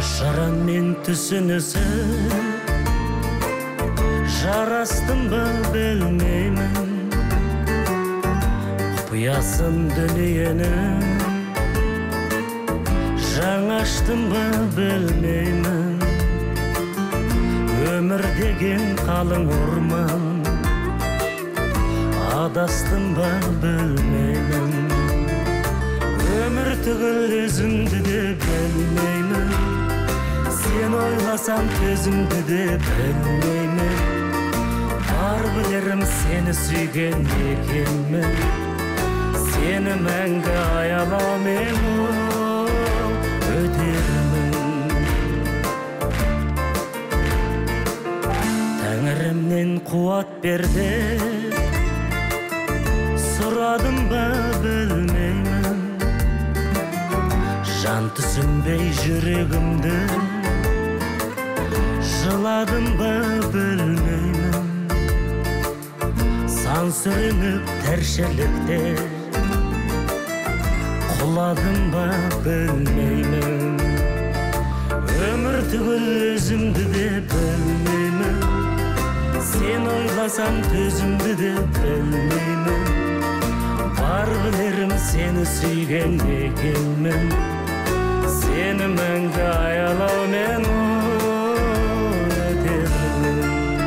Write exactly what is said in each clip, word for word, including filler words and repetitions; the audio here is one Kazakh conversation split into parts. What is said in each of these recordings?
Шаранмен түсінісіп жарастым ба білмеймін, құпиясын дүниенің жаңаштым ба білмеймін. Өмір деген қалың орман, адастым ба білмеймін. Өмір түгіл өзімді де білмеймін, сен ойласам көзімді де білмеймін. Бар білерім сені сүйген екенмін, сені мәңгі аялаумен өтермін. Тәңірімнен қуат берді, сұрадым ба білмеймін. Жан түсінбей жүрегімді жыладым ба білмеймін. Сан сүрініп тіршілікте құладым ба білмеймін. Өмір түгіл өзімді де білмеймін, сен ойласам төзімді де білмеймін. Бар білерім сені сүйген екенмін, сені мәңгі аялаумен өтермін.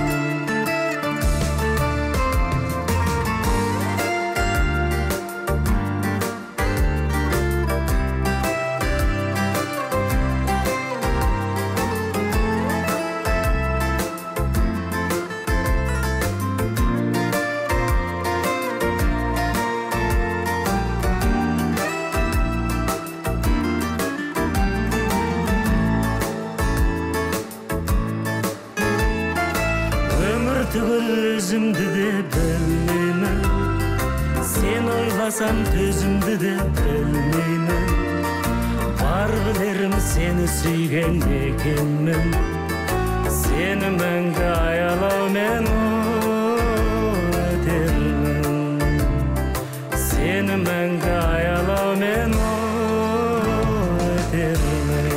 Түгіл өзімді де білмеймін, сен ойласам төзімді де білмеймін. Бар білерім сені сүйген екенмін, сені мәңгі аялаумен өтермін. Сені мәңгі аялаумен өтермін.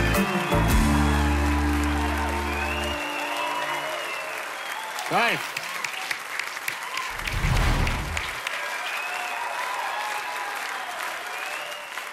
Кайф!